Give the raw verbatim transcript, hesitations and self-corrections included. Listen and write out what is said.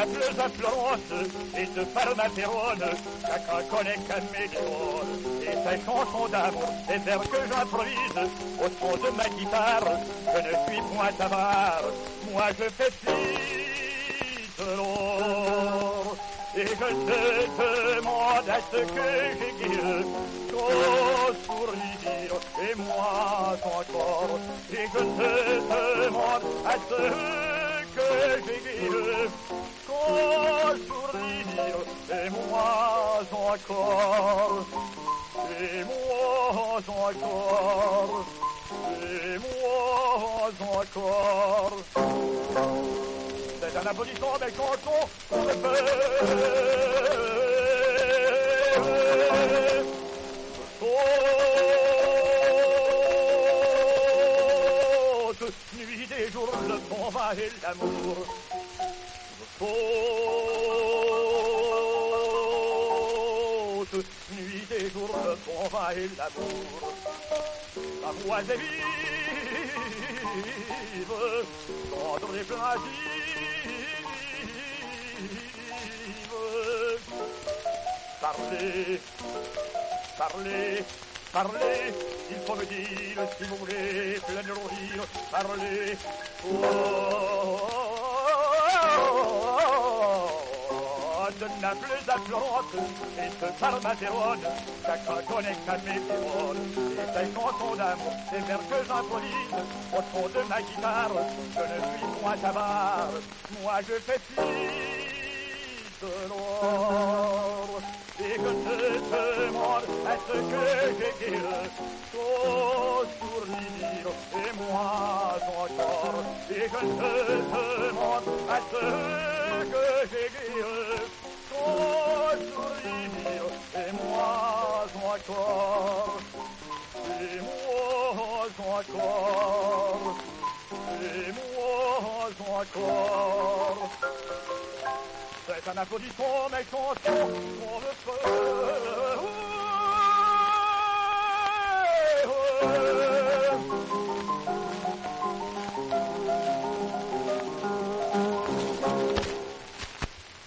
Naples à Florence, et de Parme à Vérone, chacun connaît Caméléone. Et ces chansons d'amour, ces vers que j'improvise, au son de ma guitare, je ne suis point avare, moi je fais fi de l'or. Et je te demande à ce que j'aiguille ton sourire, et moi encore. Et je te demande à ce que j'aiguille ton sourire, et moi encore. Et moi encore. Et moi encore. C'est un aboutissement des chansons qu'on ne peut. Haute nuit des jours, le bon vin et l'amour. Haute nuit des jours, le bon vin et l'amour. La voix est vive, tendre et plaintive. Parlez, parlez, parlez, il faut me dire si vous voulez plein de rire. Parlez, oh, de Naples à Florence, et de Parme à Vérone, chacun connaît Caméléone. Et ces chansons d'amour, ces vers que j'improvise, au son de ma guitare, je ne suis point avare, moi je fais fi de l'or. Et je te demande à ce que j'aiguille ton sourire, et moi encore. Et je te demande à ce que j'aiguille ton sourire, et moi encore. Et moi encore. Et moi encore. C'est un applaudissement, mes chansons, qu'on me fait.